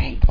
right.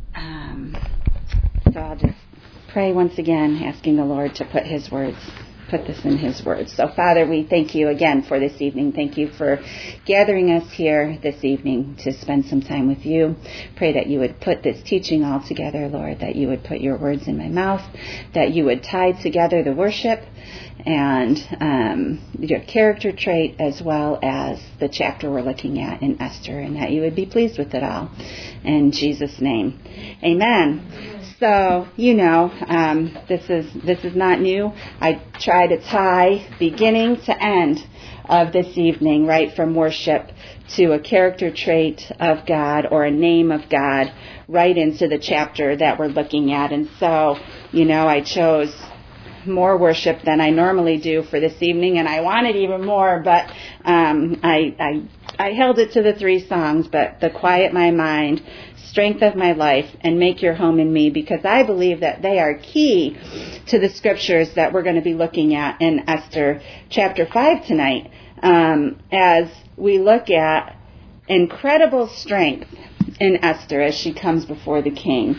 So I'll just pray once again, asking the Lord to put this in His words. So, Father, we thank you again for this evening. Thank you for gathering us here this evening to spend some time with you. Pray that you would put this teaching all together, Lord, that you would put your words in my mouth, that you would tie together the worship and your character trait as well as the chapter we're looking at in Esther, and that you would be pleased with it all. In Jesus' name, amen. So, this is not new. I try to tie beginning to end of this evening, right from worship to a character trait of God or a name of God, right into the chapter that we're looking at. And so, I chose more worship than I normally do for this evening, and I wanted even more, but I held it to the 3 songs, but The Quiet My Mind, Strength of My Life, and Make Your Home in Me, because I believe that they are key to the scriptures that we're going to be looking at in Esther chapter 5 tonight, as we look at incredible strength in Esther as she comes before the king.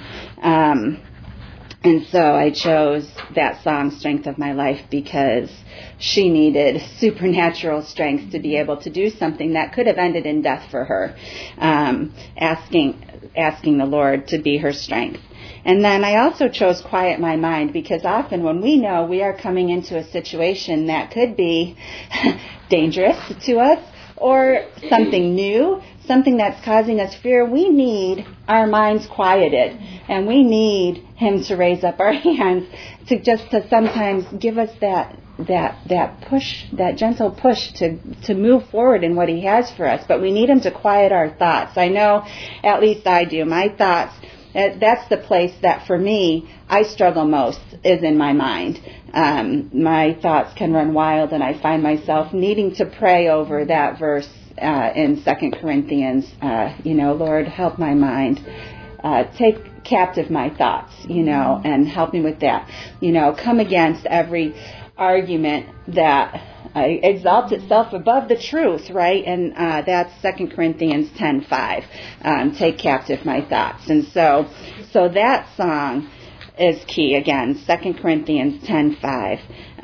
And so I chose that song, Strength of My Life, because she needed supernatural strength to be able to do something that could have ended in death for her, asking the Lord to be her strength. And then I also chose Quiet My Mind, because often when we know we are coming into a situation that could be dangerous to us or something new, something that's causing us fear, we need our minds quieted, and we need Him to raise up our hands to sometimes give us that push, that gentle push to move forward in what He has for us. But we need Him to quiet our thoughts. I know, at least I do, my thoughts, that's the place that for me I struggle most, is in my mind. My thoughts can run wild, and I find myself needing to pray over that verse in 2 Corinthians, Lord, help my mind, take captive my thoughts, and help me with that. Come against every argument that exalts itself above the truth, right? And that's 2 Corinthians 10:5. Take captive my thoughts. And so that song is key again, 2 Corinthians 10:5.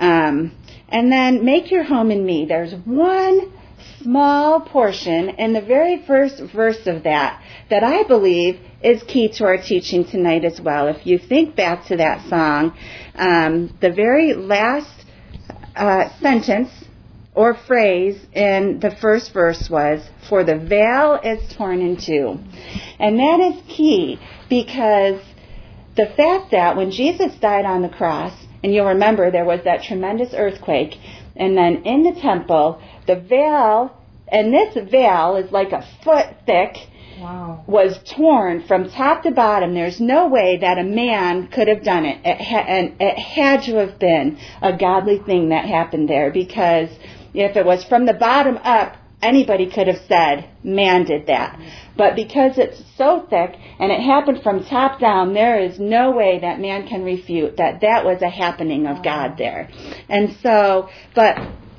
And then Make Your Home in Me. There's one small portion in the very first verse of that I believe is key to our teaching tonight as well. If you think back to that song, the very last sentence or phrase in the first verse was, "For the veil is torn in two." And that is key, because the fact that when Jesus died on the cross, and you'll remember there was that tremendous earthquake, and then in the temple, the veil, and this veil is like a foot thick, wow, was torn from top to bottom. There's no way that a man could have done it. And it had to have been a godly thing that happened there, because if it was from the bottom up, anybody could have said, man did that. But because it's so thick and it happened from top down, there is no way that man can refute that was a happening of God there. And so, but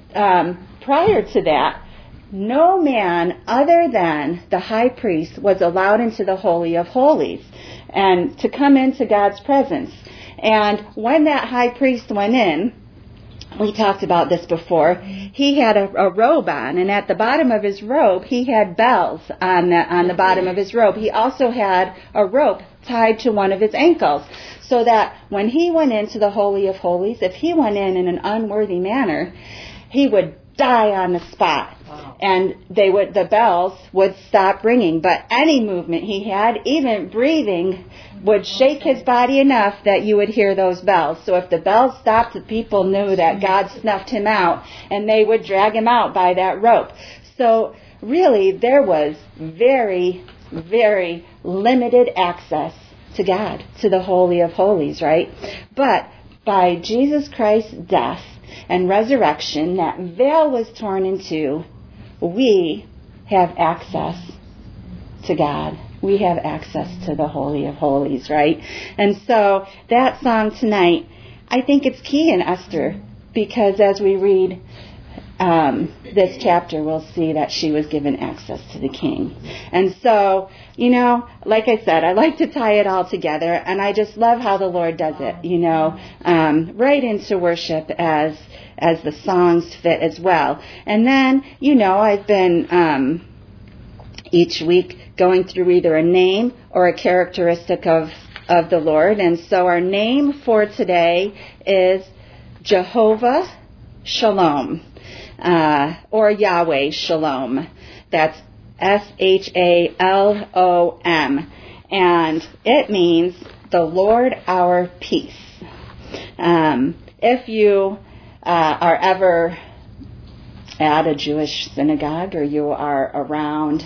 prior to that, no man other than the high priest was allowed into the Holy of Holies and to come into God's presence. And when that high priest went in, we talked about this before, he had a robe on, and at the bottom of his robe, he had bells on the bottom of his robe. He also had a rope tied to one of his ankles, so that when he went into the Holy of Holies, if he went in an unworthy manner, he would die on the spot. Wow. And the bells would stop ringing. But any movement he had, even breathing, would shake his body enough that you would hear those bells. So if the bells stopped, the people knew that God snuffed him out, and they would drag him out by that rope. So really, there was very, very limited access to God, to the Holy of Holies, right? But by Jesus Christ's death and resurrection, that veil was torn in two. We have access to God. We have access to the Holy of Holies, right? And so that song tonight, I think it's key in Esther, because as we read this chapter, we'll see that she was given access to the king. And so, like I said, I like to tie it all together, and I just love how the Lord does it, right into worship as the songs fit as well. And then, I've been each week going through either a name or a characteristic of the Lord. And so our name for today is Jehovah Shalom. Or Yahweh Shalom. That's Shalom. And it means the Lord our peace. If you are ever at a Jewish synagogue or you are around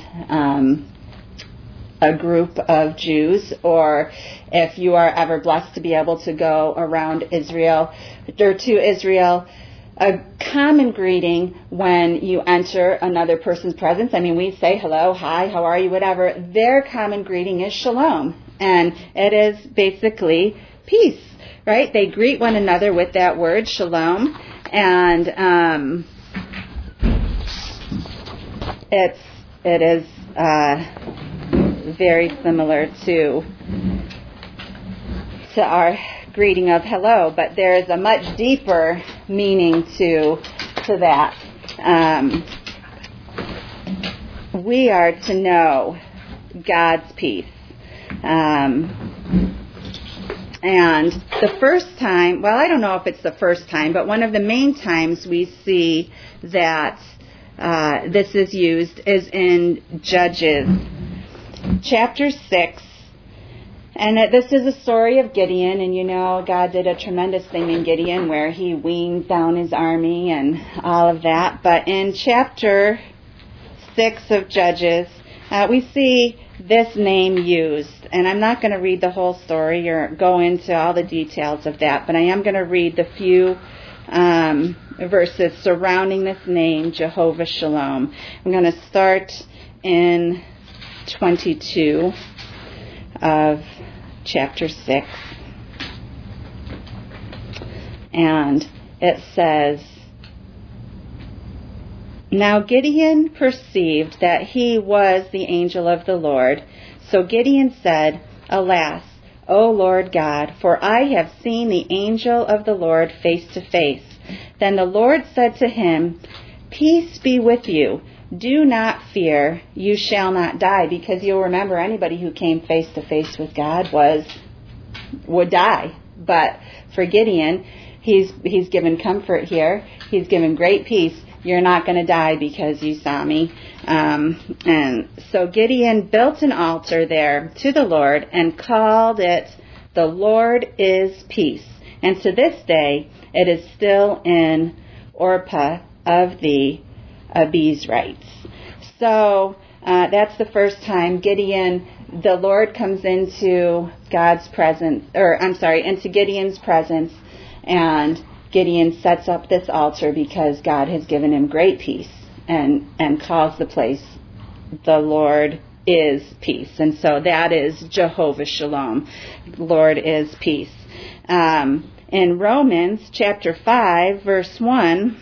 a group of Jews, or if you are ever blessed to be able to go around Israel or to Israel, a common greeting when you enter another person's presence, we say hello, hi, how are you, whatever, their common greeting is shalom. And it is basically peace, right? They greet one another with that word, shalom. And it is very similar to our greeting of hello, but there is a much deeper meaning to that. We are to know God's peace. And the first time, well, I don't know if it's the first time, but one of the main times we see that this is used is in Judges chapter 6. And this is a story of Gideon, and God did a tremendous thing in Gideon where he weaned down his army and all of that. But in chapter 6 of Judges, we see this name used. And I'm not going to read the whole story or go into all the details of that, but I am going to read the few verses surrounding this name, Jehovah Shalom. I'm going to start in 22 of chapter 6. And it says, Now Gideon perceived that he was the angel of the Lord. So Gideon said, Alas, O Lord God, for I have seen the angel of the Lord face to face. Then the Lord said to him, Peace be with you. Do not fear, you shall not die. Because you'll remember anybody who came face to face with God would die. But for Gideon, he's given comfort here. He's given great peace. You're not going to die because you saw me. And so Gideon built an altar there to the Lord and called it, The Lord is Peace. And to this day, it is still in Orpah of the Abiezrites. So that's the first time the Lord comes into into Gideon's presence, and Gideon sets up this altar because God has given him great peace and calls the place, The Lord is Peace. And so that is Jehovah Shalom. Lord is peace. In Romans chapter 5, verse 1,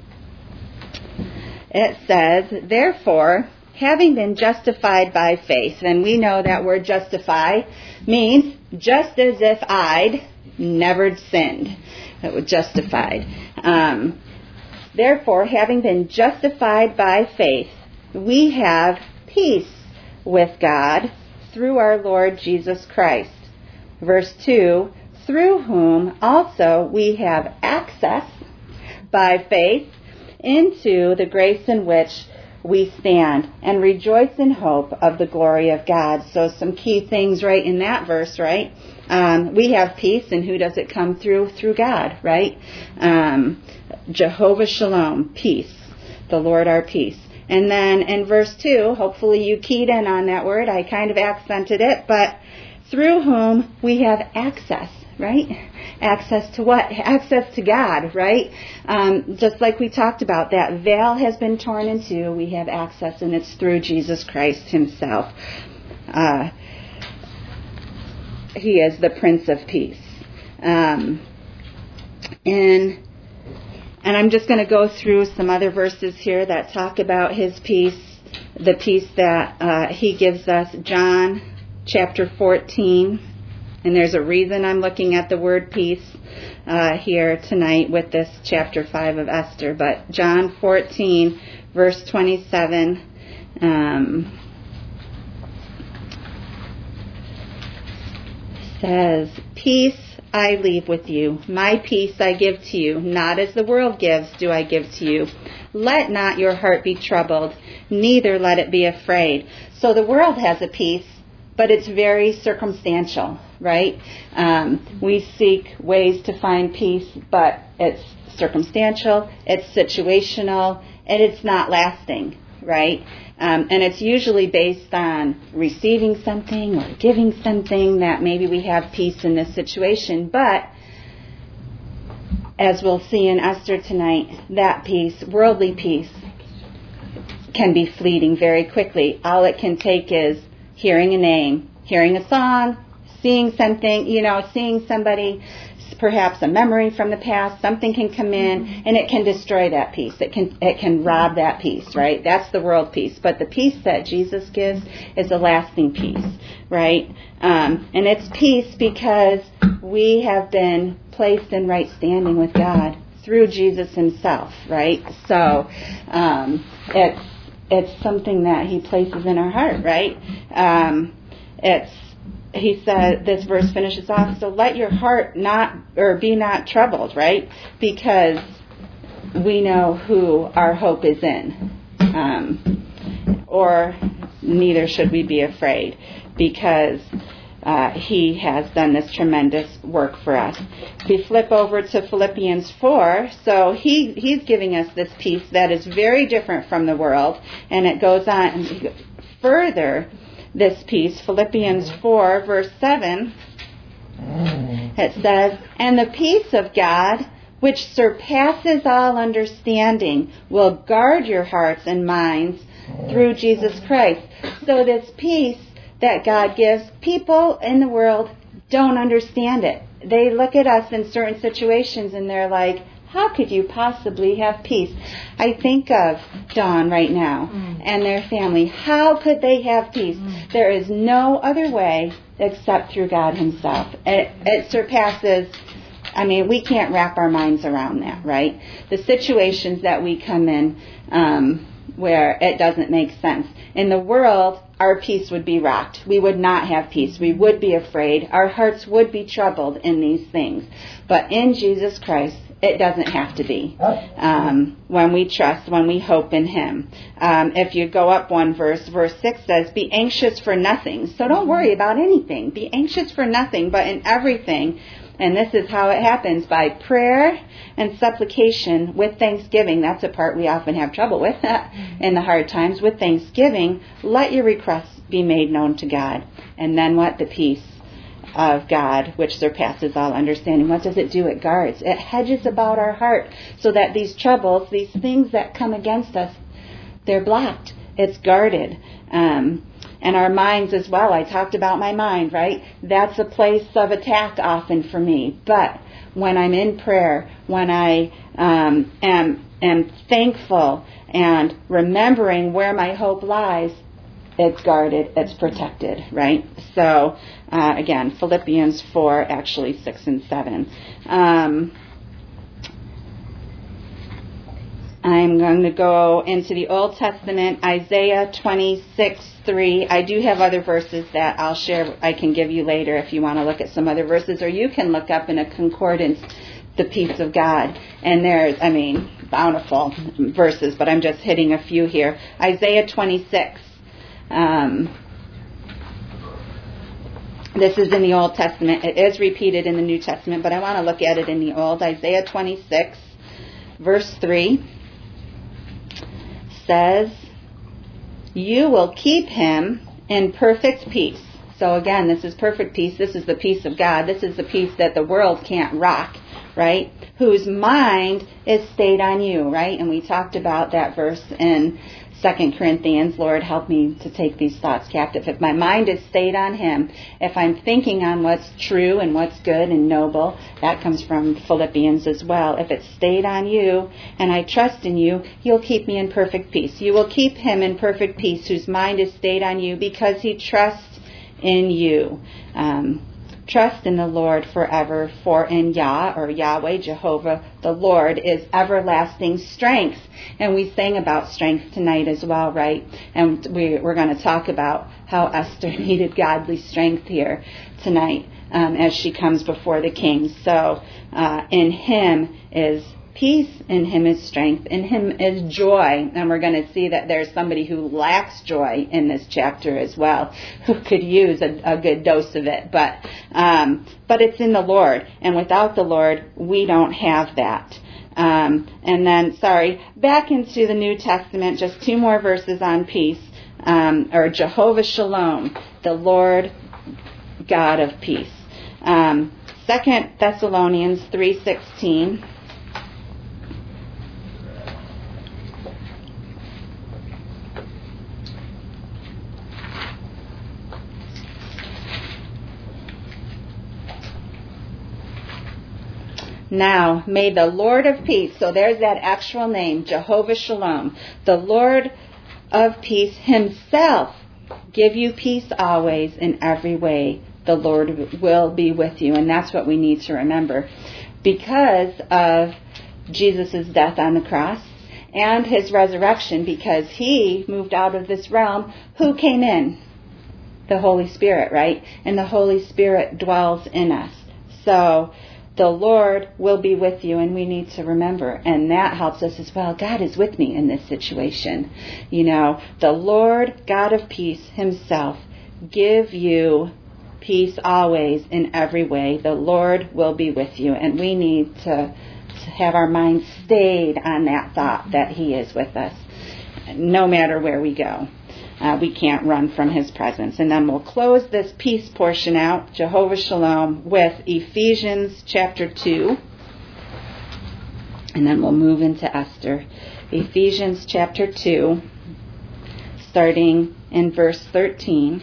it says, Therefore, having been justified by faith, and we know that word justify means just as if I'd never sinned. That was justified. Therefore, having been justified by faith, we have peace with God through our Lord Jesus Christ. Verse 2, through whom also we have access by faith into the grace in which we stand and rejoice in hope of the glory of God. So some key things right in that verse, right? We have peace, and who does it come through? Through God, right? Jehovah Shalom, peace, the Lord our peace. And then in verse 2, hopefully you keyed in on that word. I kind of accented it, but through whom we have access, right? Access to what? Access to God, right? Just like we talked about, that veil has been torn in two. We have access, and it's through Jesus Christ himself. He is the Prince of Peace. In And I'm just going to go through some other verses here that talk about his peace, the peace that he gives us. John chapter 14. And there's a reason I'm looking at the word peace here tonight with this chapter 5 of Esther. But John 14, verse 27, says, "Peace I leave with you. My peace I give to you. Not as the world gives do I give to you. Let not your heart be troubled, neither let it be afraid." So the world has a peace, but it's very circumstantial, right? We seek ways to find peace, but it's circumstantial, it's situational, and it's not lasting, right? And it's usually based on receiving something or giving something that maybe we have peace in this situation. But as we'll see in Esther tonight, that peace, worldly peace, can be fleeting very quickly. All it can take is hearing a name, hearing a song, seeing something, seeing somebody, perhaps a memory from the past, something can come in and it can destroy that peace. It can rob that peace, right? That's the world peace. But the peace that Jesus gives is a lasting peace, right? And it's peace because we have been placed in right standing with God through Jesus himself, right? So it's something that he places in our heart, right? He said, this verse finishes off, so let your heart be not troubled, right? Because we know who our hope is in. Or neither should we be afraid, because he has done this tremendous work for us. If we flip over to Philippians 4, so he's giving us this peace that is very different from the world, and it goes on further. This peace, Philippians 4, verse 7, it says, "And the peace of God, which surpasses all understanding, will guard your hearts and minds through Jesus Christ." So this peace that God gives, people in the world don't understand it. They look at us in certain situations and they're like, how could you possibly have peace? I think of Dawn right now and their family. How could they have peace? There is no other way except through God himself. It surpasses, we can't wrap our minds around that, right? The situations that we come in where it doesn't make sense. In the world, our peace would be rocked. We would not have peace. We would be afraid. Our hearts would be troubled in these things. But in Jesus Christ, it doesn't have to be. When we trust, when we hope in him. If you go up one verse 6 says, "Be anxious for nothing." So don't worry about anything. Be anxious for nothing, but in everything. And this is how it happens, by prayer and supplication with thanksgiving. That's a part we often have trouble with in the hard times. With thanksgiving, let your requests be made known to God. And then what? The peace of God, which surpasses all understanding. What does it do? It guards. It hedges about our heart so that these troubles, these things that come against us, they're blocked. It's guarded. And our minds as well. I talked about my mind, right? That's a place of attack often for me. But when I'm in prayer, when I am thankful and remembering where my hope lies, it's guarded, it's protected, right? So, again, Philippians 4, actually 6 and 7. I'm going to go into the Old Testament, Isaiah 26:3. I do have other verses that I'll share, I can give you later if you want to look at some other verses, or you can look up in a concordance the peace of God. And there's, bountiful verses, but I'm just hitting a few here. Isaiah 26. This is in the Old Testament. It is repeated in the New Testament, but I want to look at it in the Old. Isaiah 26, verse 3 says, "You will keep him in perfect peace." So again, this is perfect peace. This is the peace of God. This is the peace that the world can't rock, right? Whose mind is stayed on you, right? And we talked about that verse in 2 Corinthians, Lord, help me to take these thoughts captive. If my mind is stayed on him, if I'm thinking on what's true and what's good and noble, that comes from Philippians as well. If it's stayed on you and I trust in you, you'll keep me in perfect peace. You will keep him in perfect peace whose mind is stayed on you because he trusts in you. Trust in the Lord forever, for in Yah, or Yahweh, Jehovah, the Lord, is everlasting strength. And we sang about strength tonight as well, right? And we're going to talk about how Esther needed godly strength here tonight as she comes before the king. So in him is peace, in him is strength, in him is joy. And we're going to see that there's somebody who lacks joy in this chapter as well, who could use a good dose of it. But it's in the Lord. And without the Lord, we don't have that. And then, back into the New Testament, just 2 more verses on peace, or Jehovah Shalom, the Lord God of peace. 2 Thessalonians 3:16. Now, may the Lord of peace, so there's that actual name, Jehovah Shalom, the Lord of peace himself give you peace always in every way. The Lord will be with you. And that's what we need to remember. Because of Jesus' death on the cross and his resurrection, because he moved out of this realm, who came in? The Holy Spirit, right? And the Holy Spirit dwells in us. So the Lord will be with you, and we need to remember. And that helps us as well. God is with me in this situation. The Lord, God of peace himself, give you peace always in every way. The Lord will be with you. And we need to have our minds stayed on that thought that he is with us, no matter where we go. We can't run from his presence. And then we'll close this peace portion out, Jehovah Shalom, with Ephesians chapter 2. And then we'll move into Esther. Ephesians chapter 2, starting in verse 13.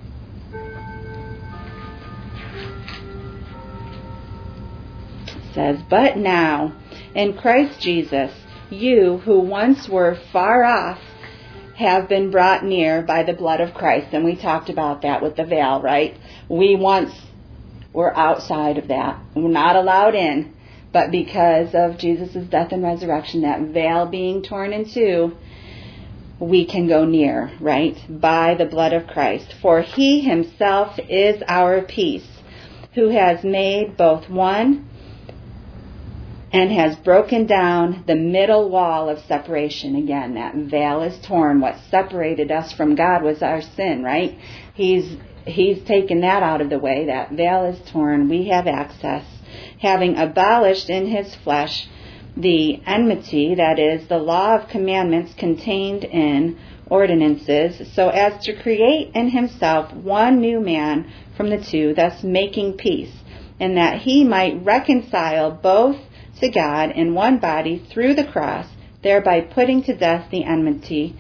It says, "But now, in Christ Jesus, you who once were far off have been brought near by the blood of Christ." And we talked about that with the veil, right? We once were outside of that. We're not allowed in. But because of Jesus' death and resurrection, that veil being torn in two, we can go near, right? By the blood of Christ. For he himself is our peace, who has made both one and has broken down the middle wall of separation. Again, that veil is torn. What separated us from God was our sin, right? He's taken that out of the way. That veil is torn. We have access. Having abolished in his flesh the enmity, that is, the law of commandments contained in ordinances, so as to create in himself one new man from the two, thus making peace, and that he might reconcile both to God in one body through the cross, thereby putting to death the enmity.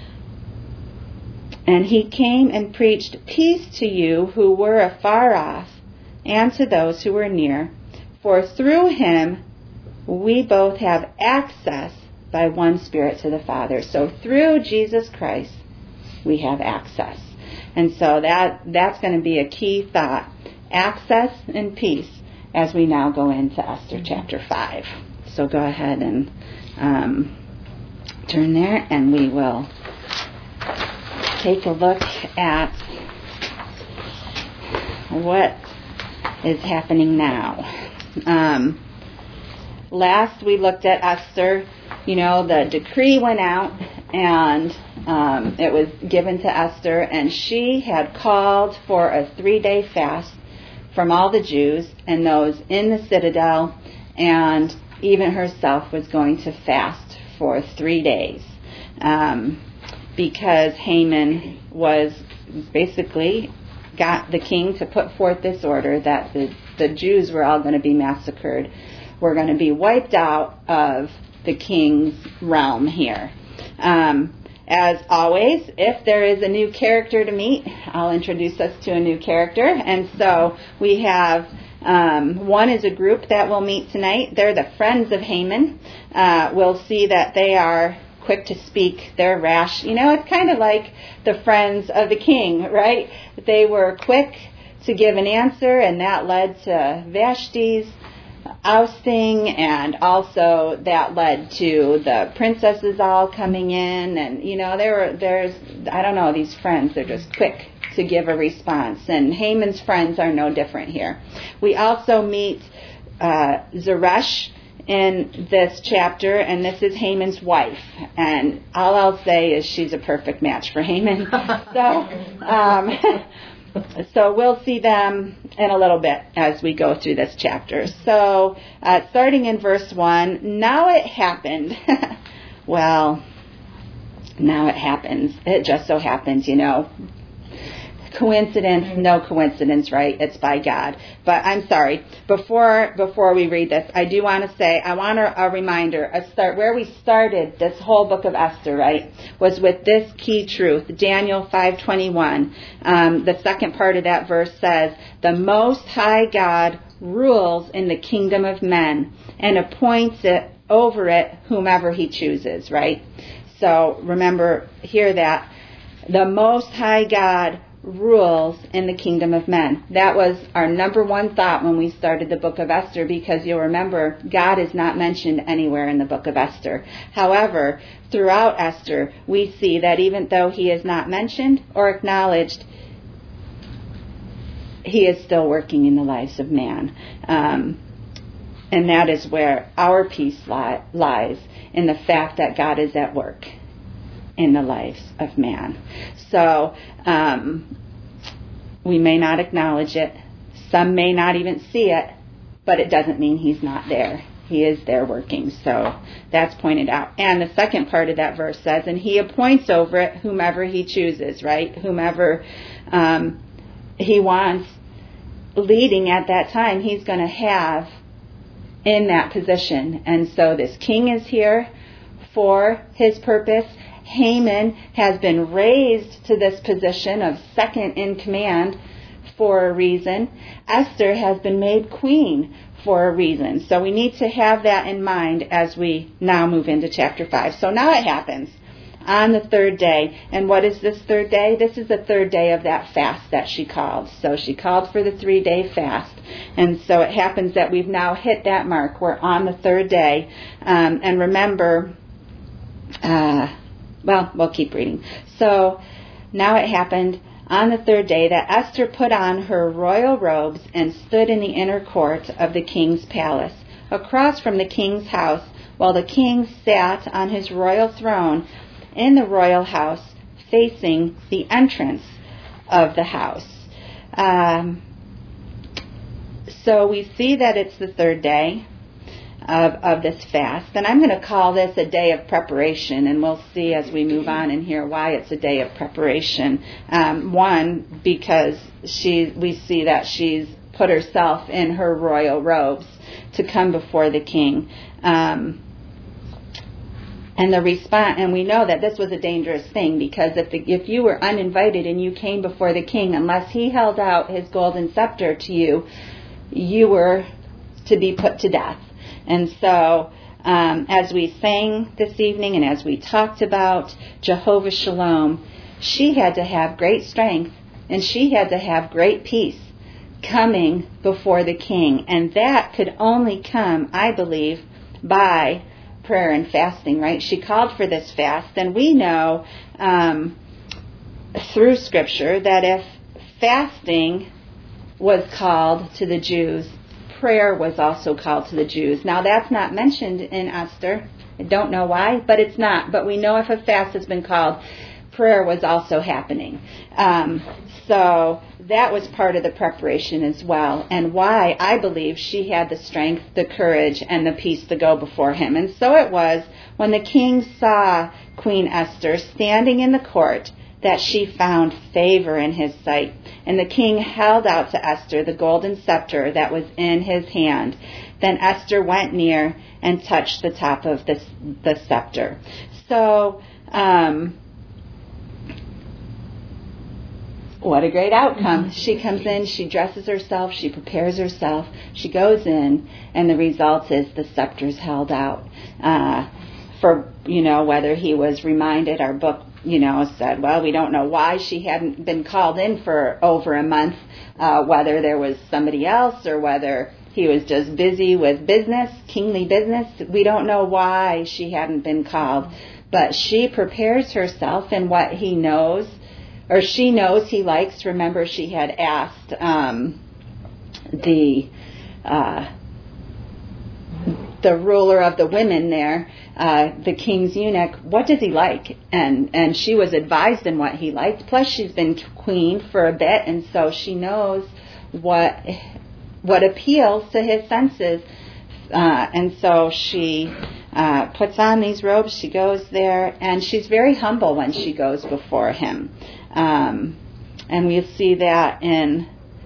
And he came and preached peace to you who were afar off, and to those who were near. For through him we both have access by one Spirit to the Father. So through Jesus Christ we have access. And so that's going to be a key thought. Access and peace as we now go into Esther chapter 5. So go ahead and turn there, and we will take a look at what is happening now. Last we looked at Esther. The decree went out, and it was given to Esther, and she had called for a 3-day fast from all the Jews and those in the citadel, and even herself was going to fast for 3 days because Haman was basically got the king to put forth this order that the Jews were all going to be massacred. We're going to be wiped out of the king's realm here. as always, if there is a new character to meet, I'll introduce us to a new character. And so we have one is a group that we'll meet tonight. They're the friends of Haman. We'll see that they are quick to speak. They're rash. It's kind of like the friends of the king, right? They were quick to give an answer, and that led to Vashti's ousting, and also that led to the princesses all coming in, and there's these friends, they're just quick to give a response, and Haman's friends are no different here. We also meet Zeresh in this chapter, and this is Haman's wife, and all I'll say is she's a perfect match for Haman. So we'll see them in a little bit as we go through this chapter. So starting in verse 1, now it happened. Well, now it happens. It just so happens, Coincidence, no coincidence, right? It's by God. But I'm sorry. Before we read this, I do want to say, I want a reminder, where we started this whole book of Esther, right, was with this key truth, Daniel 5:21. The second part of that verse says, the Most High God rules in the kingdom of men and appoints it over it whomever he chooses, right? So remember, hear that. The Most High God rules in the kingdom of men. That was our number one thought when we started the book of Esther, because you'll remember God is not mentioned anywhere in the book of Esther. However, throughout Esther, we see that even though he is not mentioned or acknowledged, he is still working in the lives of man. And that is where our peace lies, in the fact that God is at work in the lives of man. So we may not acknowledge it. Some may not even see it, but it doesn't mean he's not there. He is there working. So that's pointed out. And the second part of that verse says, and he appoints over it whomever he chooses, right? Whomever he wants leading at that time, he's going to have in that position. And so this king is here for his purpose. Haman has been raised to this position of second in command for a reason. Esther has been made queen for a reason. So we need to have that in mind as we now move into chapter 5. So now it happens on the third day. And what is this third day? This is the third day of that fast that she called. So she called for the 3-day fast. And so it happens that we've now hit that mark. We're on the third day. And remember, we'll keep reading. So now it happened on the third day that Esther put on her royal robes and stood in the inner court of the king's palace, across from the king's house, while the king sat on his royal throne in the royal house, facing the entrance of the house. So we see that it's the third day of this fast. And I'm going to call this a day of preparation, and we'll see as we move on and hear why it's a day of preparation. One, because we see that she's put herself in her royal robes to come before the king. And the response, and we know that this was a dangerous thing, because if you were uninvited and you came before the king, unless he held out his golden scepter to you, you were to be put to death. And so, as we sang this evening and as we talked about Jehovah Shalom, she had to have great strength and she had to have great peace coming before the king. And that could only come, I believe, by prayer and fasting, right? She called for this fast, and we know through Scripture that if fasting was called to the Jews, prayer was also called to the Jews. Now, that's not mentioned in Esther. I don't know why, but it's not. But we know if a fast has been called, prayer was also happening. So that was part of the preparation as well, and why I believe she had the strength, the courage, and the peace to go before him. And so it was when the king saw Queen Esther standing in the court that she found favor in his sight. And the king held out to Esther the golden scepter that was in his hand. Then Esther went near and touched the top of the scepter. So what a great outcome. She comes in, she dresses herself, she prepares herself, she goes in, and the result is the scepter's held out. For, whether he was reminded, our book, said, well, we don't know why she hadn't been called in for over a month, whether there was somebody else or whether he was just busy with business, kingly business. We don't know why she hadn't been called, but she prepares herself in what he knows, or she knows he likes. Remember, she had asked the ruler of the women there, the king's eunuch, what does he like? And she was advised in what he liked. Plus, she's been queen for a bit, and so she knows what appeals to his senses. And so she puts on these robes. She goes there, and she's very humble when she goes before him. And we'll see that in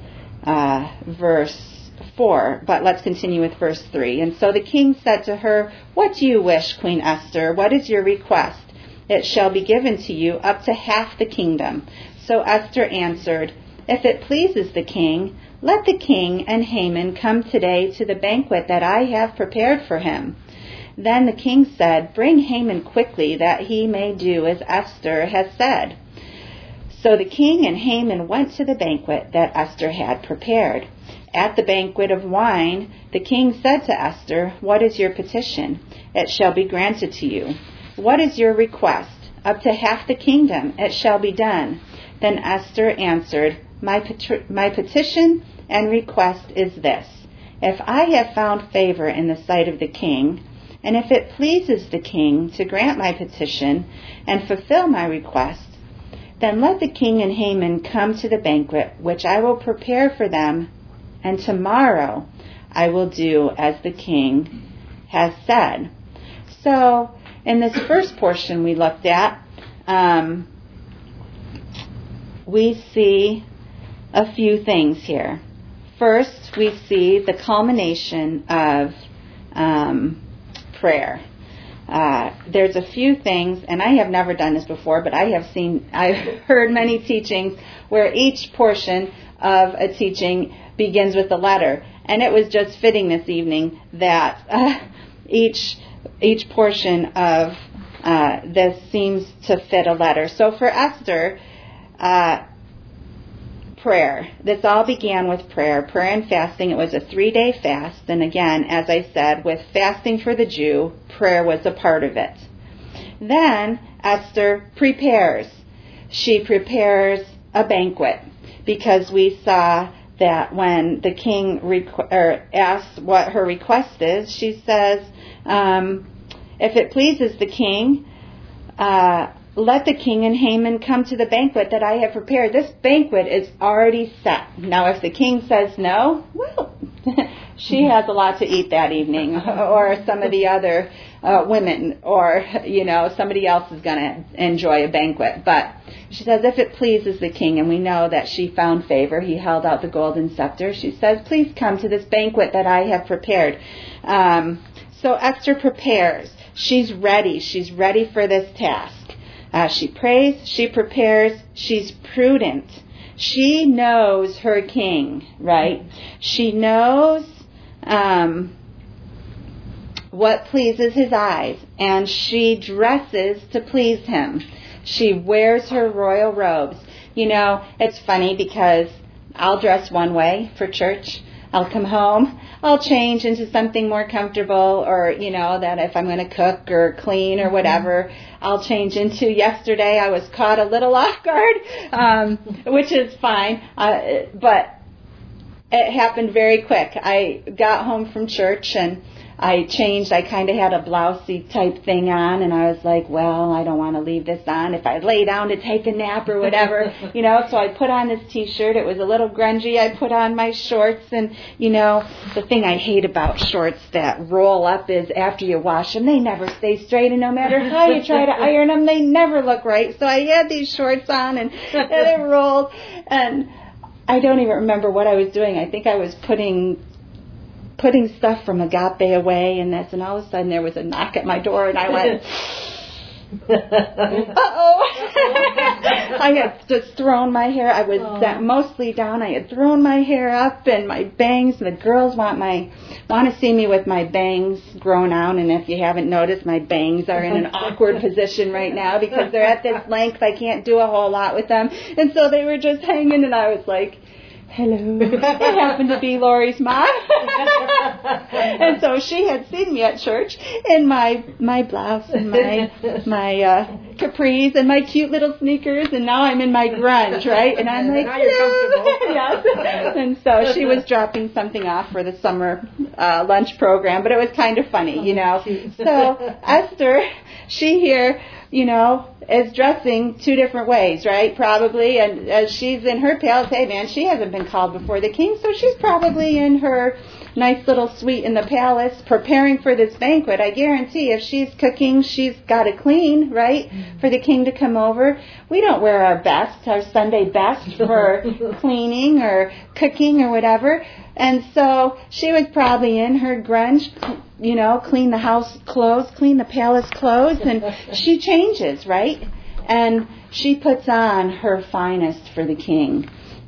verse 4, but let's continue with verse 3. And so the king said to her, "What do you wish, Queen Esther? What is your request? It shall be given to you up to half the kingdom." So Esther answered, "If it pleases the king, let the king and Haman come today to the banquet that I have prepared for him." Then the king said, "Bring Haman quickly, that he may do as Esther has said." So the king and Haman went to the banquet that Esther had prepared. At the banquet of wine, the king said to Esther, "What is your petition? It shall be granted to you. What is your request? Up to half the kingdom, it shall be done." Then Esther answered, My petition and request is this: if I have found favor in the sight of the king, and if it pleases the king to grant my petition and fulfill my request, then let the king and Haman come to the banquet which I will prepare for them, and tomorrow I will do as the king has said. So in this first portion we looked at, we see a few things here. First, we see the culmination of prayer. There's a few things, and I have never done this before, but I've heard many teachings where each portion of a teaching begins with a letter. And it was just fitting this evening that each portion of this seems to fit a letter. So for Esther, prayer. This all began with prayer and fasting. It was a 3-day fast. And again, as I said, with fasting for the Jew, prayer was a part of it. Then Esther prepares. She prepares a banquet, because we saw that when the king asks what her request is, she says, if it pleases the king, let the king and Haman come to the banquet that I have prepared. This banquet is already set. Now, if the king says no, well, she has a lot to eat that evening, or some of the other women, or, somebody else is going to enjoy a banquet. But she says, if it pleases the king, and we know that she found favor. He held out the golden scepter. She says, please come to this banquet that I have prepared. So Esther prepares. She's ready. She's ready for this task. She prays, she prepares, she's prudent. She knows her king, right? She knows what pleases his eyes, and she dresses to please him. She wears her royal robes. It's funny because I'll dress one way for church. I'll come home, I'll change into something more comfortable, or, that if I'm going to cook or clean or whatever, I'll change into. Yesterday I was caught a little off guard, which is fine, but it happened very quick. I got home from church and I changed. I kind of had a blousey type thing on, and I was like, well, I don't want to leave this on if I lay down to take a nap or whatever, so I put on this t-shirt. It was a little grungy. I put on my shorts, and, the thing I hate about shorts that roll up is after you wash them, they never stay straight, and no matter how you try to iron them, they never look right. So I had these shorts on, and it rolled, and I don't even remember what I was doing. I think I was putting stuff from Agape away and this, and all of a sudden there was a knock at my door, and I went, uh-oh. I had just thrown my hair. I was mostly down. I had thrown my hair up and my bangs. The girls want to see me with my bangs grown out. And if you haven't noticed, my bangs are in an awkward position right now because they're at this length. I can't do a whole lot with them. And so they were just hanging, and I was like, hello. It happened to be Lori's mom. And so she had seen me at church in my blouse and my capris and my cute little sneakers, and now I'm in my grunge, right? And I'm like, hello. Yes. And so she was dropping something off for the summer lunch program, but it was kind of funny, you know. So Esther, she here, you know, is dressing two different ways, right? Probably. And as she's in her palace, hey man, she hasn't been called before the king, so she's probably in her nice little suite in the palace preparing for this banquet. I guarantee if she's cooking, she's got to clean, right? For the king to come over. We don't wear our best, our Sunday best for cleaning or cooking or whatever. And so she was probably in her grunge, you know, clean the house clothes, clean the palace clothes, and she changes, right? And she puts on her finest for the king.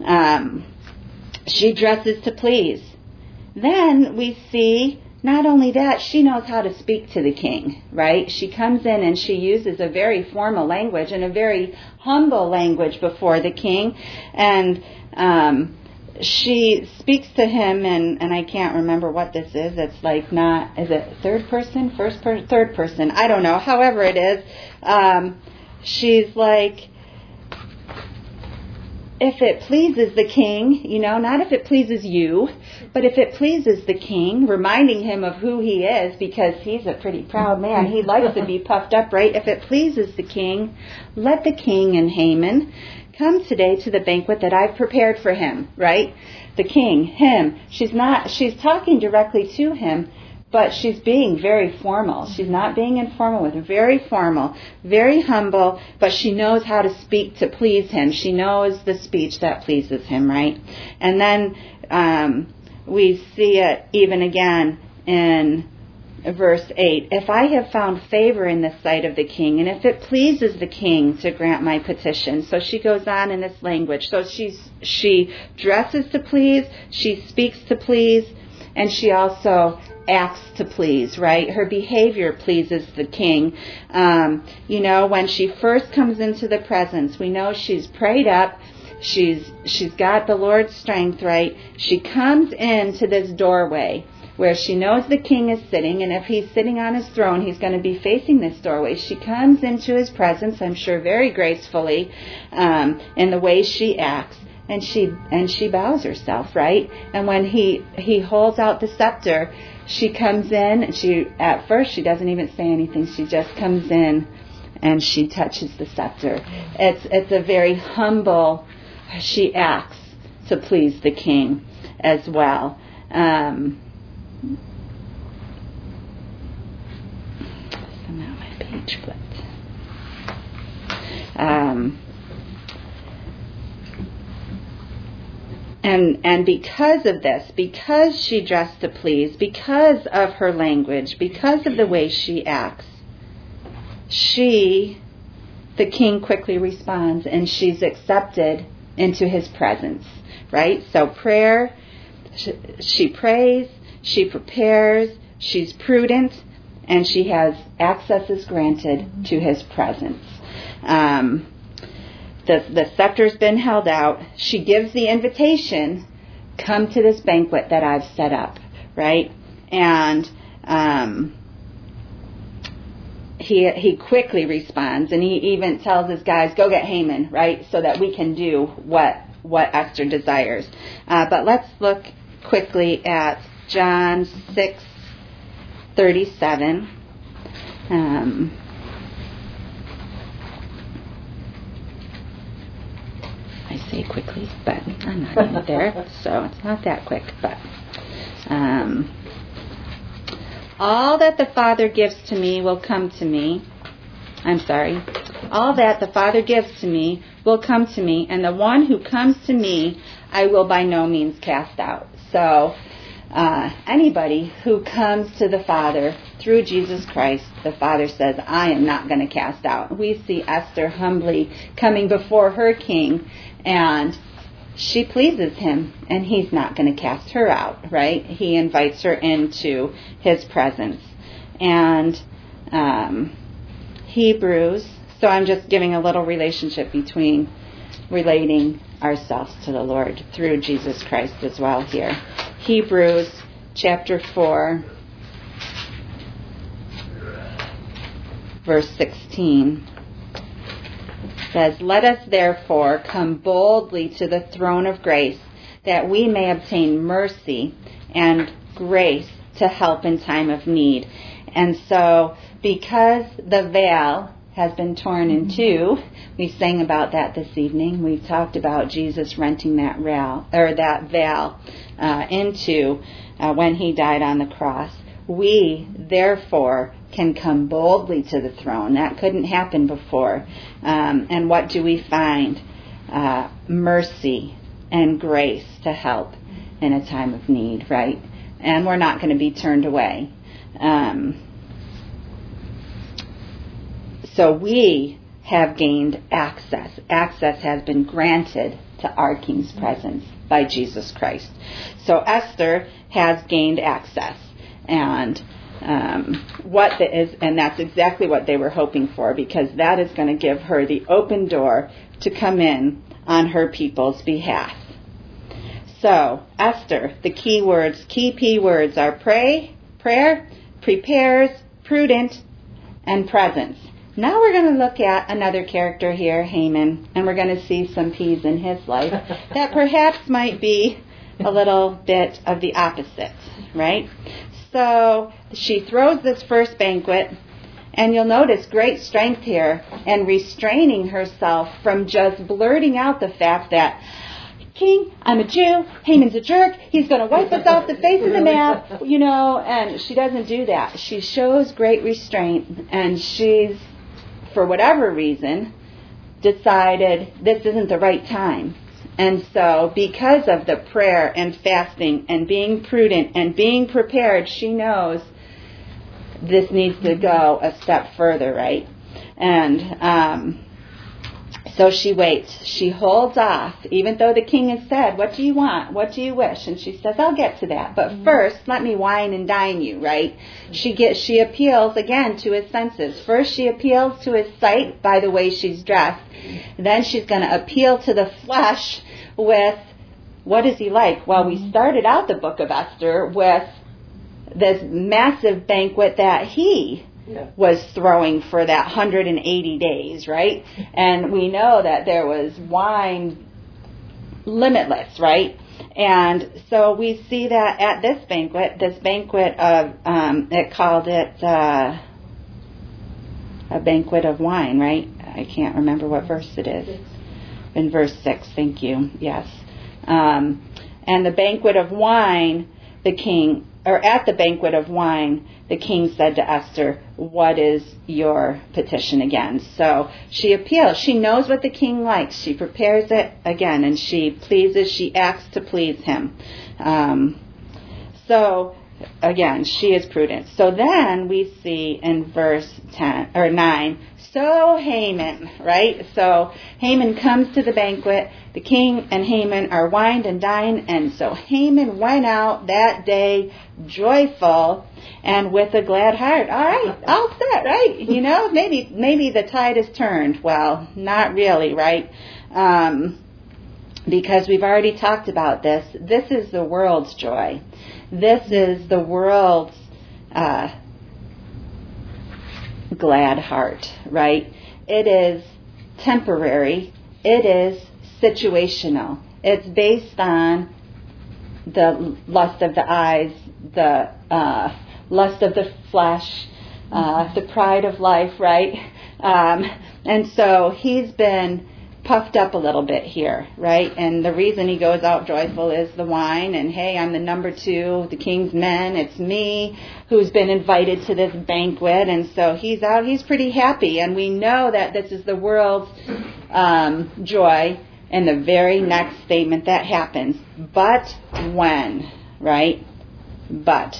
She dresses to please. Then we see, not only that, she knows how to speak to the king, right? She comes in and she uses a very formal language and a very humble language before the king. And she speaks to him, and I can't remember what this is. It's like not, is it third person, third person? I don't know. However it is, she's like, if it pleases the king, you know, not if it pleases you, but if it pleases the king, reminding him of who he is, because he's a pretty proud man. He likes to be puffed up, right? If it pleases the king, let the king and Haman come today to the banquet that I've prepared for him, right? The king, him. She's talking directly to him, but she's being very formal. She's not being informal with him. Very formal, very humble, but she knows how to speak to please him. She knows the speech that pleases him, right? And then we see it even again in verse 8. If I have found favor in the sight of the king, and if it pleases the king to grant my petition. So she goes on in this language. So she dresses to please, she speaks to please, and she also acts to please, right? Her behavior pleases the king. You know, when she first comes into the presence, we know she's prayed up. She's got the Lord's strength, right? She comes into this doorway where she knows the king is sitting, and if he's sitting on his throne, he's going to be facing this doorway. She comes into his presence, I'm sure very gracefully, in the way she acts. And she bows herself, right? And when he holds out the scepter, she comes in, and at first she doesn't even say anything. She just comes in and she touches the scepter. It's a very humble, she acts to please the king as well. So now my page flipped. And because of this, because she dressed to please, because of her language, because of the way she acts, the king quickly responds, and she's accepted into his presence, right? So prayer, she prays, she prepares, she's prudent, and she has access is granted to his presence. The scepter's been held out. She gives the invitation, come to this banquet that I've set up, right? And he quickly responds, and he even tells his guys, go get Haman, right? So that we can do what Esther desires. But let's look quickly at John 6:37. I say quickly, but I'm not even there, so it's not that quick. But all that the Father gives to me will come to me. All that the Father gives to me will come to me, and the one who comes to me I will by no means cast out. So anybody who comes to the Father through Jesus Christ, the Father says, I am not going to cast out. We see Esther humbly coming before her king, and she pleases him, and he's not going to cast her out, right? He invites her into his presence. And Hebrews, so I'm just giving a little relationship between relating ourselves to the Lord through Jesus Christ as well here. Hebrews chapter 4, verse 16 says, Let us therefore come boldly to the throne of grace, that we may obtain mercy and grace to help in time of need. And so, because the veil has been torn in two, we sang about that this evening. We talked about Jesus renting that veil into when he died on the cross. We, therefore, can come boldly to the throne. That couldn't happen before. And what do we find? Mercy and grace to help in a time of need, right? And we're not going to be turned away. So we have gained access. Access has been granted to our King's presence by Jesus Christ. So Esther has gained access. And and that's exactly what they were hoping for, because that is going to give her the open door to come in on her people's behalf. So Esther, the key P words are prayer, prepares, prudent, and presence. Now we're going to look at another character here, Haman, and we're going to see some P's in his life that perhaps might be a little bit of the opposite, right? So she throws this first banquet, and you'll notice great strength here and restraining herself from just blurting out the fact that, King, I'm a Jew, Haman's a jerk, he's going to wipe us off the face of the map, and she doesn't do that. She shows great restraint, and she's, for whatever reason, decided this isn't the right time. And so because of the prayer and fasting and being prudent and being prepared, she knows this needs to go a step further, right? And so she waits. She holds off, even though the king has said, what do you want? What do you wish? And she says, I'll get to that. But first, let me wine and dine you, right? She appeals again to his senses. First, she appeals to his sight by the way she's dressed. Then she's going to appeal to the flesh with, what is he like? Well, we started out the book of Esther with this massive banquet that he was throwing for that 180 days, right? And we know that there was wine limitless, right? And so we see that at this banquet of, it called it a banquet of wine, right? I can't remember what verse it is. In verse 6, thank you, yes. And the banquet of wine, at the banquet of wine, the king said to Esther, what is your petition again? So she appeals. She knows what the king likes. She prepares it again, and she acts to please him. So again, she is prudent. So then we see in verse 9, so Haman, right? So Haman comes to the banquet. The king and Haman are wined and dined, and so Haman went out that day joyful and with a glad heart. All right, all set, right? Maybe the tide has turned. Well, not really, right? Because we've already talked about this. This is the world's joy. This is the world's glad heart, right? It is temporary. It is situational. It's based on the lust of the eyes, the lust of the flesh, the pride of life, right? And so he's been puffed up a little bit here, right? And the reason he goes out joyful is the wine, and hey, I'm the number 2, the king's men, it's me who's been invited to this banquet, and so he's out, he's pretty happy, and we know that this is the world's joy in the very next statement that happens. But when, right? but.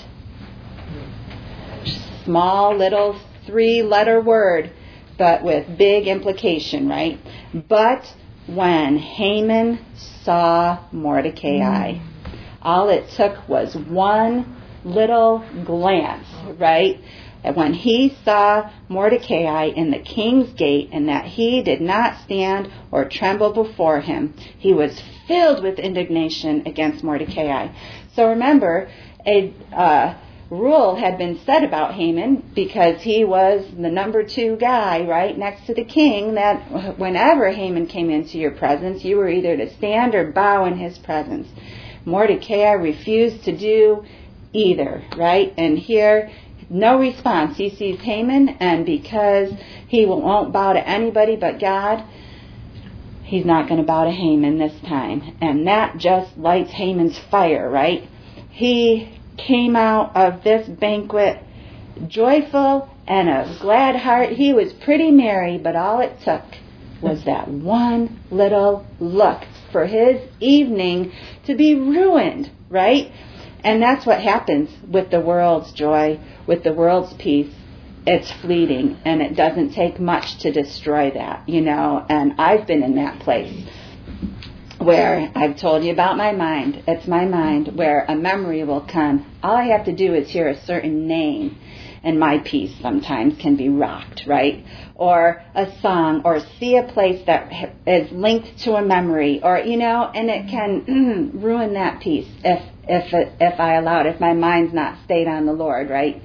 Small little 3-letter word, but with big implication, right? But when Haman saw Mordecai, all it took was one little glance, right? And when he saw Mordecai in the king's gate, and that he did not stand or tremble before him, he was filled with indignation against Mordecai. So remember, a rule had been said about Haman, because he was the number 2 guy right next to the king, that whenever Haman came into your presence, you were either to stand or bow in his presence. Mordecai refused to do either, right? And here, no response. He sees Haman, and because he won't bow to anybody but God, he's not going to bow to Haman this time. And that just lights Haman's fire, right? He came out of this banquet joyful and a glad heart. He was pretty merry, but all it took was that one little look for his evening to be ruined, right? And that's what happens with the world's joy, with the world's peace. It's fleeting, and it doesn't take much to destroy that, and I've been in that place where I've told you about my mind. It's my mind where a memory will come. All I have to do is hear a certain name, and my peace sometimes can be rocked, right? Or a song, or see a place that is linked to a memory, or, and it can ruin that peace if I allow it, if my mind's not stayed on the Lord, right?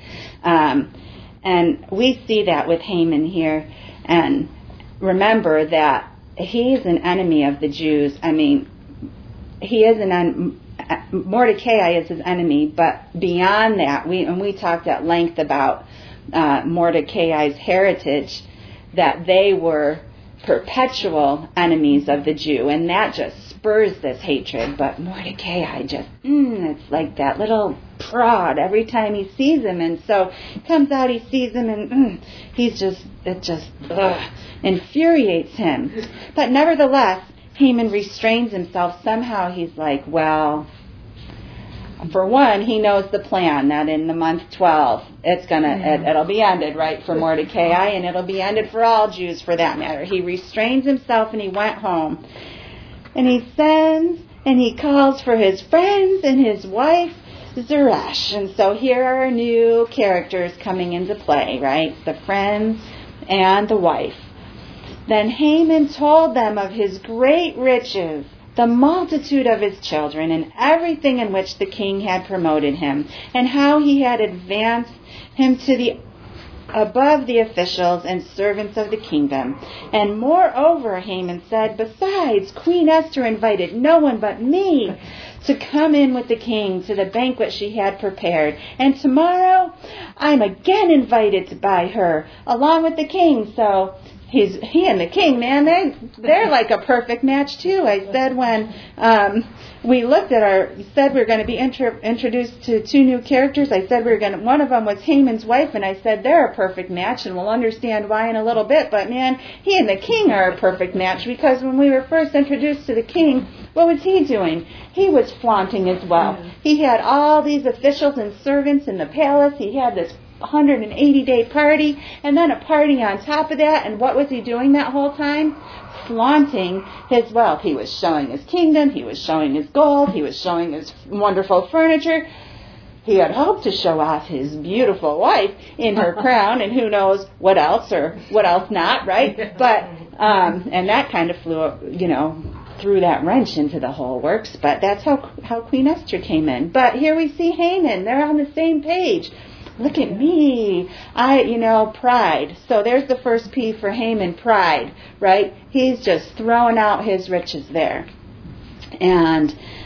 And we see that with Haman here. And remember that he's an enemy of the Jews. I mean, he is Mordecai is his enemy, but beyond that, we talked at length about Mordecai's heritage, that they were perpetual enemies of the Jew, and that just spurs this hatred. But Mordecai it's like that little prod every time he sees him, and so he comes out, he sees him, and it just infuriates him. But nevertheless, Haman restrains himself. Somehow he's like, well, for one, he knows the plan, that in the month 12, it'll be ended, right, for Mordecai, and it'll be ended for all Jews for that matter. He restrains himself, and he went home. And he sends, and he calls for his friends and his wife, Zeresh. And so here are new characters coming into play, right? The friends and the wife. Then Haman told them of his great riches, the multitude of his children, and everything in which the king had promoted him, and how he had advanced him to above the officials and servants of the kingdom. And moreover, Haman said, besides, Queen Esther invited no one but me to come in with the king to the banquet she had prepared. And tomorrow I'm again invited by her along with the king. So he and the king, man, they're like a perfect match too. I said when we looked at said we were going to be introduced to 2 new characters. I said one of them was Haman's wife, and I said they're a perfect match, and we'll understand why in a little bit. But man, he and the king are a perfect match, because when we were first introduced to the king, what was he doing? He was flaunting his wealth. He had all these officials and servants in the palace. He had this 180-day party, and then a party on top of that. And what was he doing that whole time? Flaunting his wealth. He was showing his kingdom. He was showing his gold. He was showing his wonderful furniture. He had hoped to show off his beautiful wife in her crown, and who knows what else or what else not, right? But and that kind of threw that wrench into the whole works. But that's how Queen Esther came in. But here we see Haman. They're on the same page. Look at me. Pride. So there's the first P for Haman, pride, right? He's just throwing out his riches there. And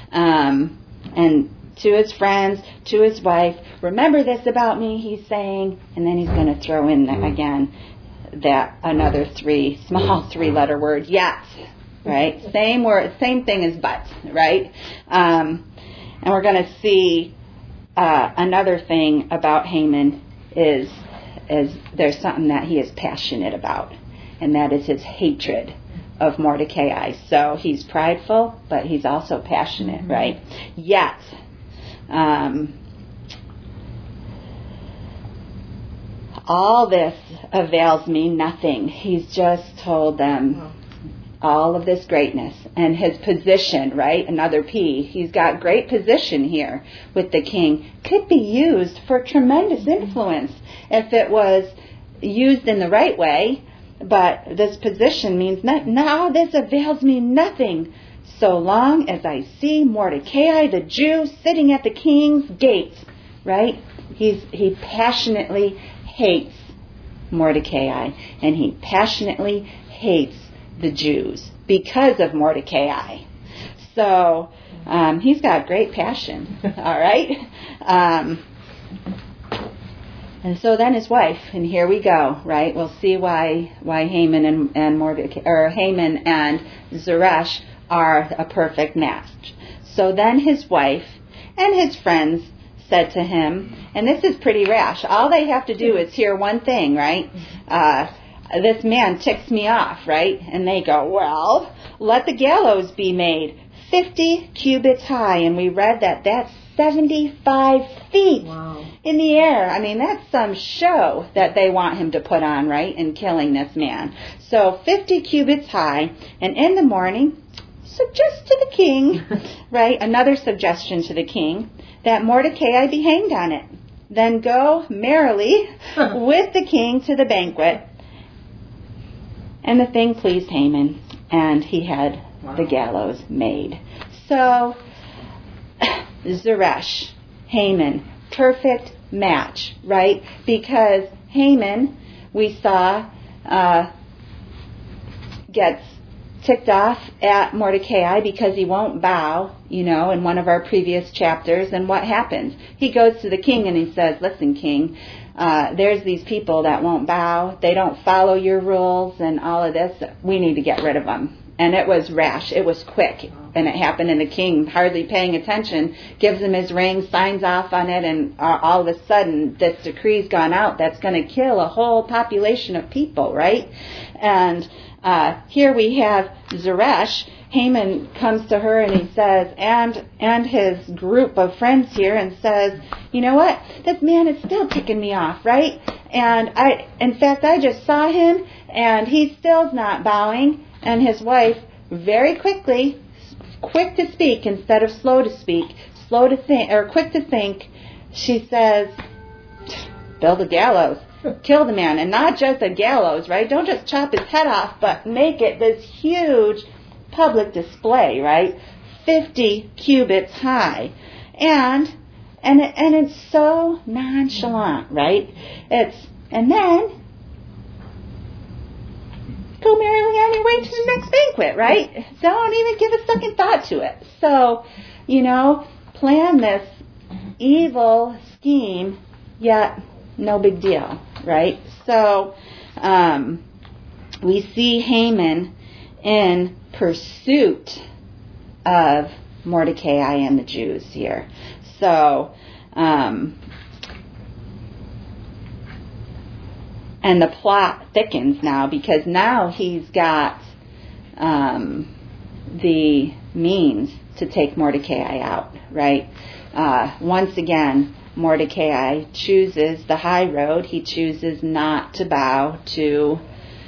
to his friends, to his wife, remember this about me, he's saying, and then he's going to throw in again that another small 3-letter word, yet, right? Same word, same thing as but, right? And we're going to see another thing about Haman is there's something that he is passionate about, and that is his hatred of Mordecai. So he's prideful, but he's also passionate, right? Yet, all this avails me nothing. He's just told them all of this greatness and his position, right? Another P. He's got great position here with the king. Could be used for tremendous influence if it was used in the right way. But this position means now this avails me nothing so long as I see Mordecai the Jew sitting at the king's gate, right? He passionately hates Mordecai, and he passionately hates the Jews because of Mordecai. So he's got great passion, all right? And so then his wife, and here we go, right? We'll see why Haman and Mordecai, or Haman and Zeresh are a perfect match. So then his wife and his friends said to him, and this is pretty rash. All they have to do is hear one thing, right? This man ticks me off, right? And they go, well, let the gallows be made 50 cubits high. And we read that that's 75 feet in the air. I mean, that's some show that they want him to put on, right, in killing this man. So 50 cubits high, and in the morning, suggest to the king, right, another suggestion to the king, that Mordecai be hanged on it. Then go merrily with the king to the banquet. And the thing pleased Haman, and he had the gallows made. So, Zeresh, Haman, perfect match, right? Because Haman, we saw, gets ticked off at Mordecai because he won't bow, in one of our previous chapters. And what happens? He goes to the king and he says, listen, king, there's these people that won't bow. They don't follow your rules and all of this. We need to get rid of them. And it was rash. It was quick. And it happened, and the king, hardly paying attention, gives him his ring, signs off on it, and all of a sudden this decree's gone out that's going to kill a whole population of people, right? And here we have Zeresh. Haman comes to her and he says, and his group of friends here, and says, you know what? This man is still ticking me off, right? And in fact, I just saw him, and he still's not bowing. And his wife, very quickly, quick to speak instead of slow to speak, slow to think, or quick to think, she says, build a gallows. Kill the man. And not just a gallows, right? Don't just chop his head off, but make it this huge public display, right? 50 cubits high. And it's so nonchalant, right? And then go merrily on your way to the next banquet, right? Don't even give a second thought to it. So, plan this evil scheme, yet no big deal, right? So, we see Haman in pursuit of Mordecai and the Jews here. So, and the plot thickens now, because now he's got the means to take Mordecai out, right? Once again, Mordecai chooses the high road. He chooses not to bow to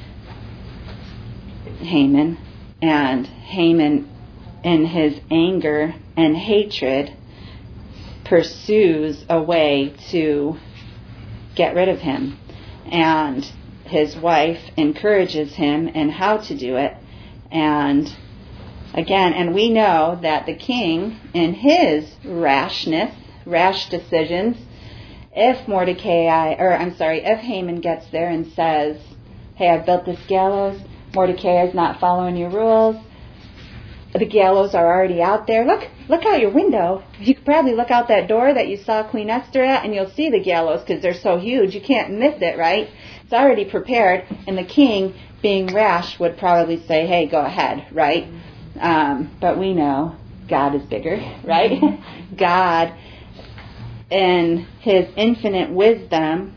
Haman. And Haman, in his anger and hatred, pursues a way to get rid of him. And his wife encourages him in how to do it. And again, and we know that the king, in his rash decisions, if Haman gets there and says, hey, I've built this gallows, Mordecai is not following your rules, the gallows are already out there. Look out your window. You could probably look out that door that you saw Queen Esther at, and you'll see the gallows because they're so huge. You can't miss it, right? It's already prepared. And the king, being rash, would probably say, hey, go ahead, right? But we know God is bigger, right? God, in his infinite wisdom,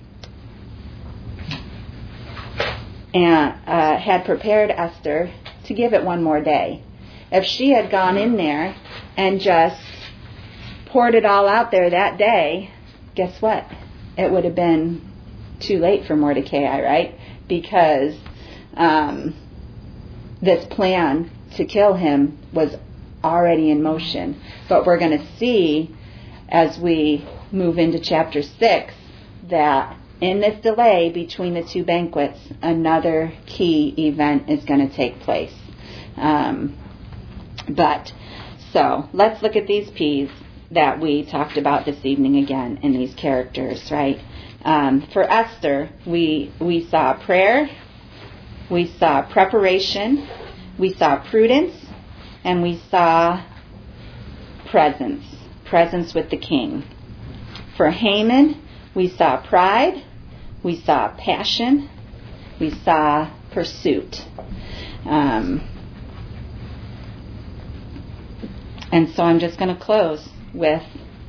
and had prepared Esther to give it one more day. If she had gone in there and just poured it all out there that day, guess what? It would have been too late for Mordecai, right? Because this plan to kill him was already in motion. But we're going to see as we move into chapter 6 that in this delay between the two banquets, another key event is going to take place. So let's look at these P's that we talked about this evening again in these characters, right? For Esther, we saw prayer, we saw preparation, we saw prudence, and we saw presence with the king. For Haman, we saw pride, we saw passion, we saw pursuit. And so I'm just going to close with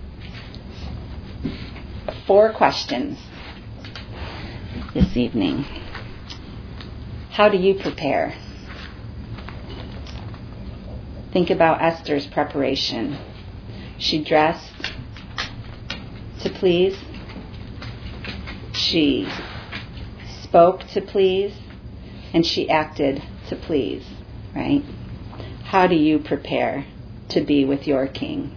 4 questions this evening. How do you prepare? Think about Esther's preparation. She dressed to please. She spoke to please. And she acted to please, right? How do you prepare to be with your king?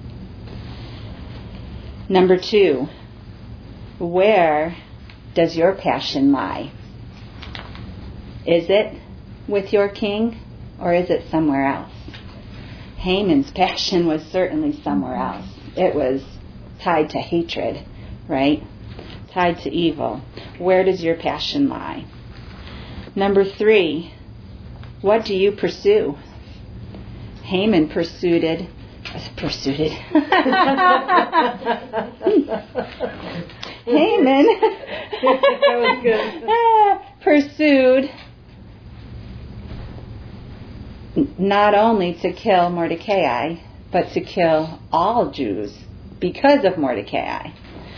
Number 2, where does your passion lie? Is it with your king or is it somewhere else? Haman's passion was certainly somewhere else. It was tied to hatred, right? Tied to evil. Where does your passion lie? Number 3, what do you pursue? Haman pursued. Haman that was good. Pursued not only to kill Mordecai, but to kill all Jews because of Mordecai.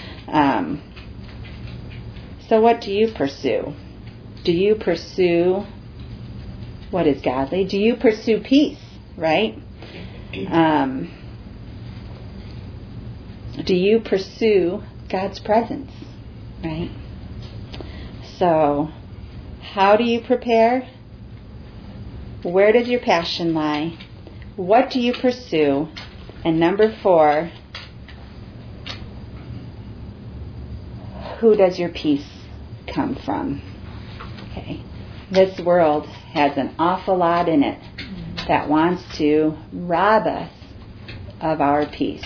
So what do you pursue? Do you pursue what is godly? Do you pursue peace, right? Do you pursue God's presence, right? So, how do you prepare? Where does your passion lie? What do you pursue? And number 4, who does your peace come from? Okay. This world has an awful lot in it that wants to rob us of our peace.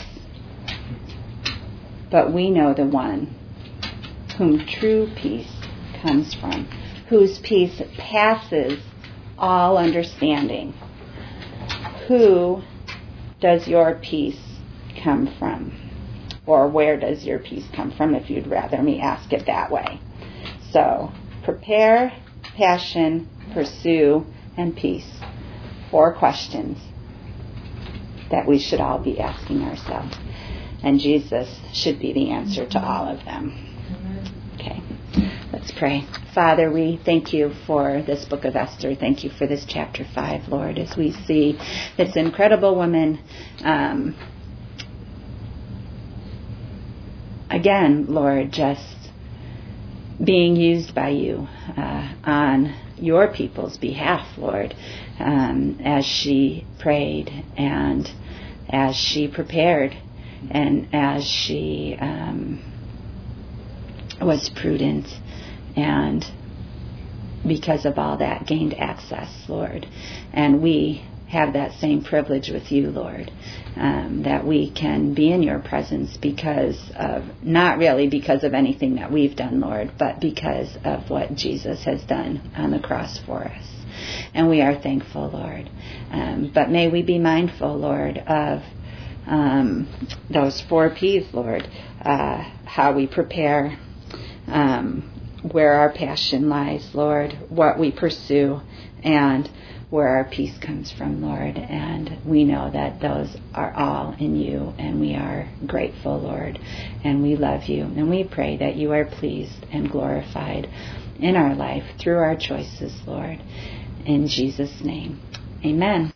But we know the one whom true peace comes from, whose peace passes all understanding. Who does your peace come from? Or where does your peace come from, if you'd rather me ask it that way? So, prepare, passion, pursue, and peace. 4 questions that we should all be asking ourselves. And Jesus should be the answer to all of them. Okay, let's pray. Father, we thank you for this book of Esther. Thank you for this chapter 5, Lord, as we see this incredible woman again, Lord, just being used by you on your people's behalf, Lord, as she prayed and as she prepared and as she was prudent, and because of all that gained access, Lord. And we have that same privilege with you, Lord, that we can be in your presence because of, not really because of anything that we've done, Lord, but because of what Jesus has done on the cross for us. And we are thankful, Lord. But may we be mindful, Lord, of those 4 P's, Lord, how we prepare, where our passion lies, Lord, what we pursue, and where our peace comes from, Lord. And we know that those are all in you, and we are grateful, Lord, and we love you, and we pray that you are pleased and glorified in our life through our choices, Lord. In Jesus' name, amen.